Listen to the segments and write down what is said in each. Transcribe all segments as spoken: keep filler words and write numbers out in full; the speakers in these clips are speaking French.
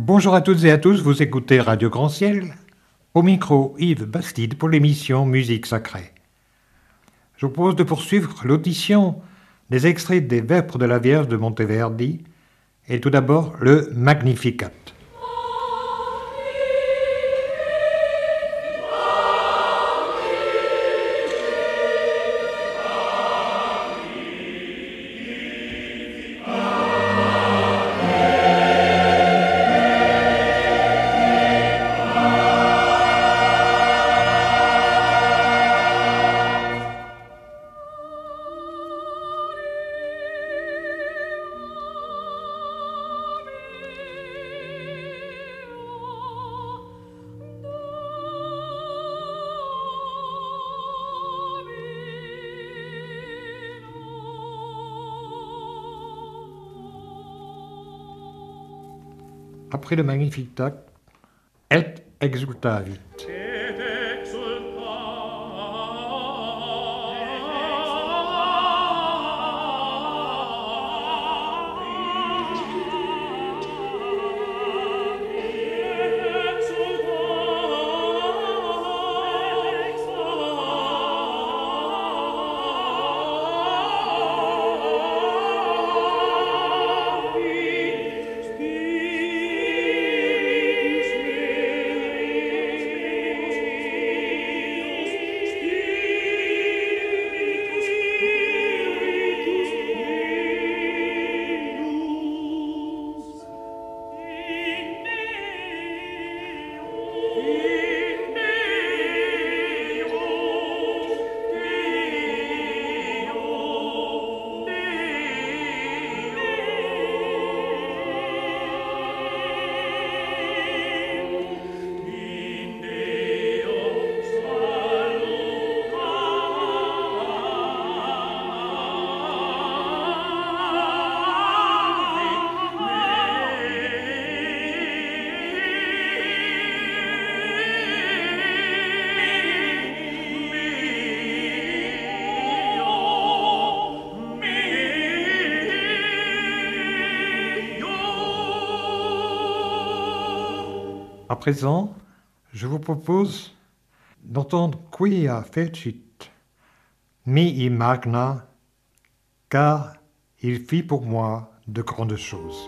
Bonjour à toutes et à tous, vous écoutez Radio Grand Ciel. Au micro, Yves Bastide pour l'émission Musique Sacrée. Je vous propose de poursuivre l'audition des extraits des Vêpres de la Vierge de Monteverdi et tout d'abord le Magnificat. Après le Magnificat, et exultavit. À présent, je vous propose d'entendre Quia fecit mihi magna, car il fit pour moi de grandes choses.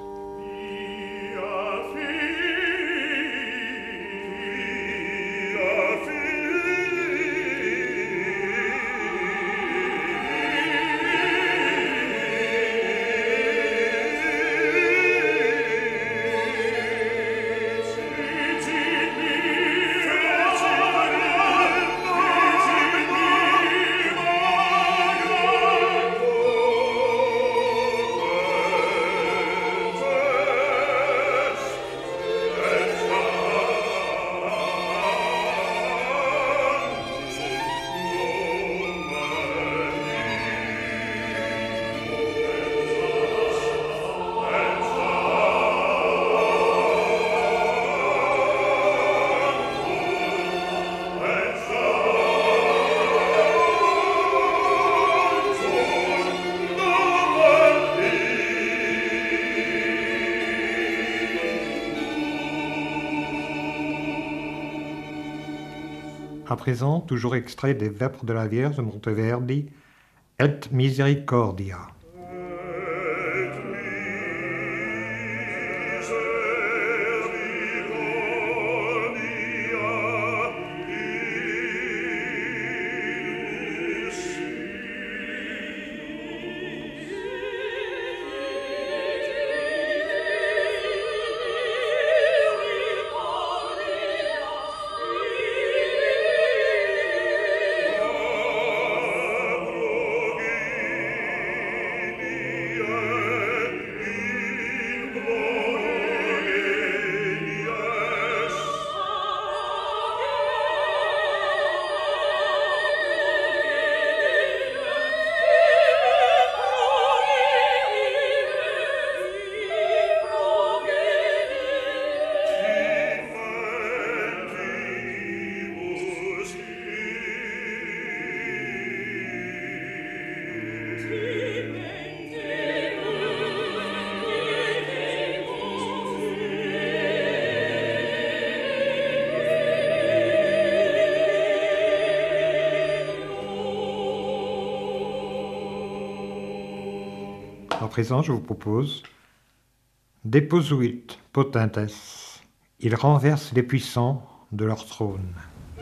À présent, toujours extrait des Vêpres de la Vierge de Monteverdi, et misericordia. À présent, je vous propose Deposuit potentes. Il renverse les puissants de leur trône.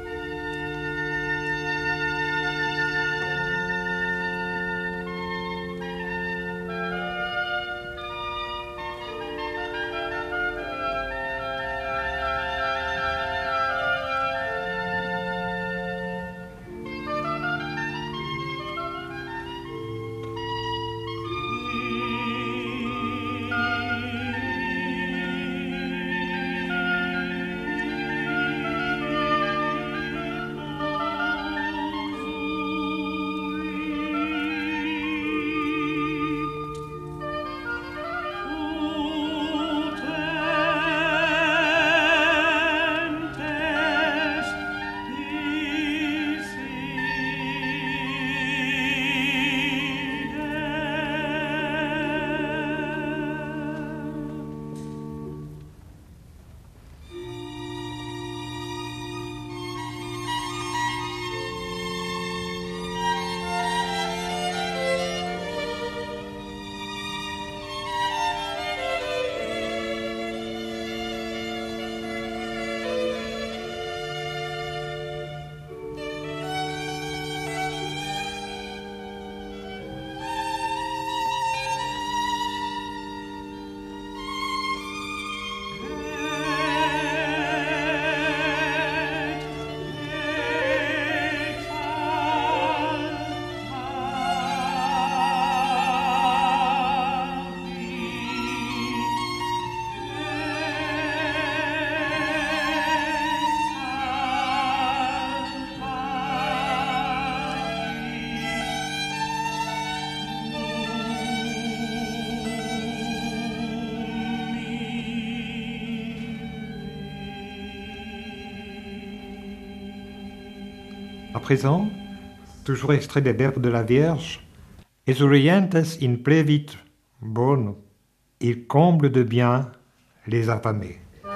À présent, toujours extrait des Verbes de la Vierge, Exurientes in plevit bono. Il comble de bien les affamés.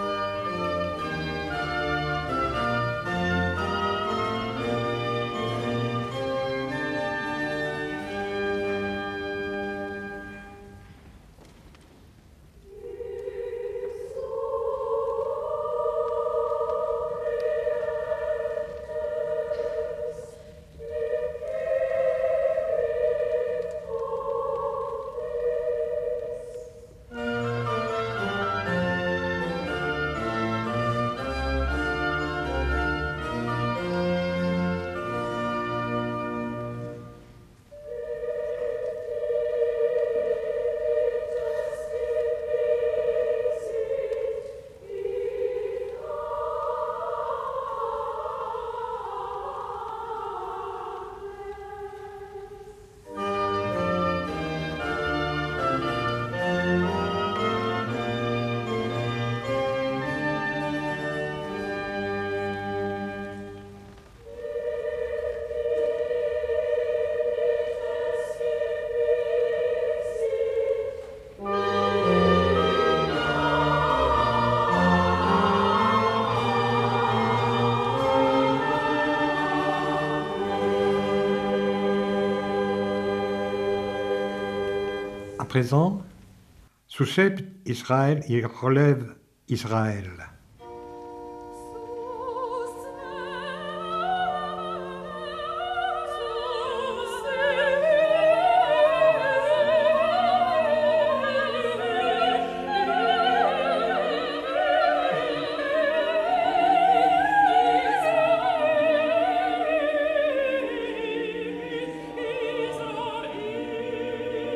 À présent, sous chef Israël, il relève Israël.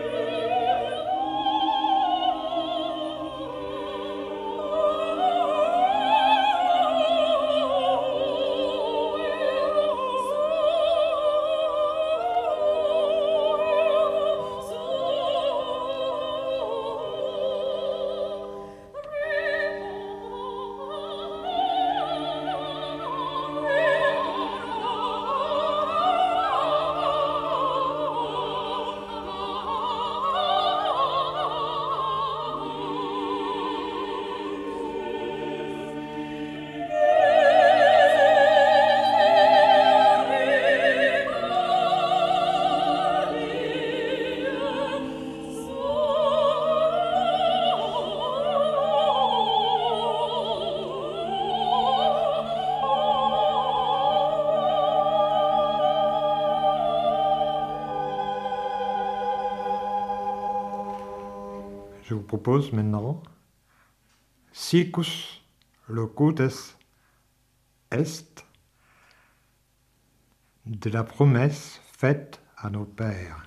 Oh Je vous propose maintenant Siccus locutus est de la promesse faite à nos pères.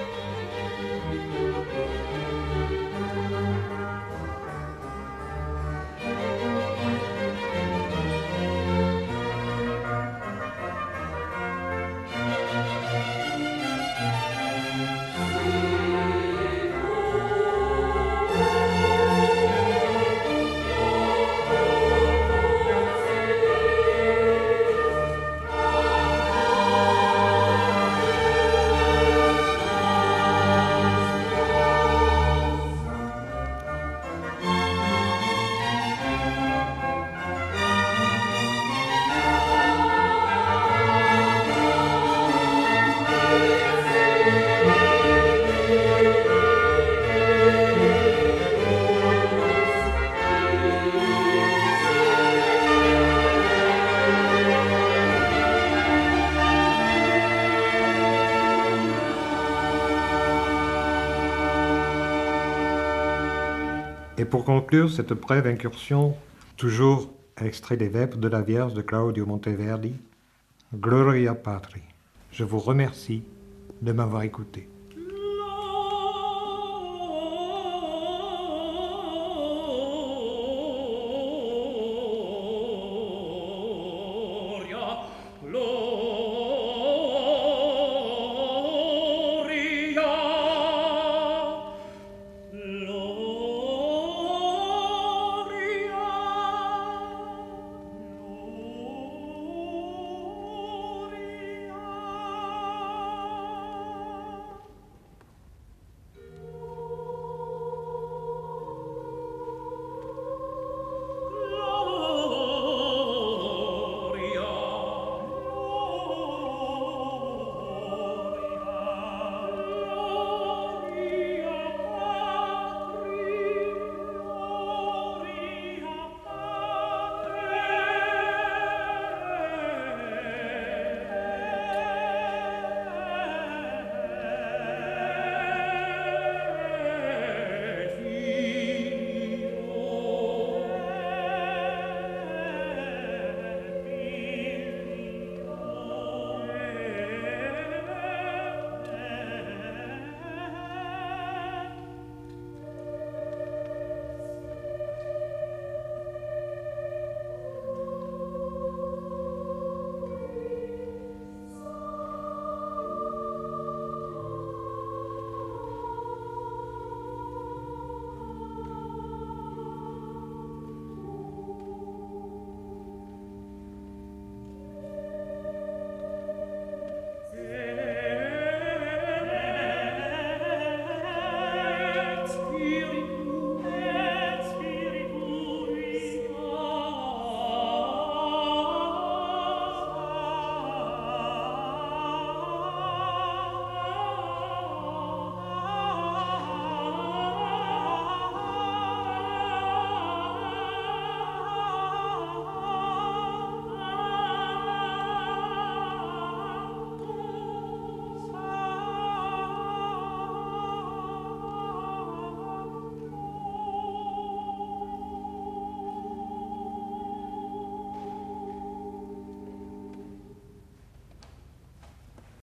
Et pour conclure cette brève incursion, toujours extrait des Vêpres de la Vierge de Claudio Monteverdi, Gloria Patri. Je vous remercie de m'avoir écouté.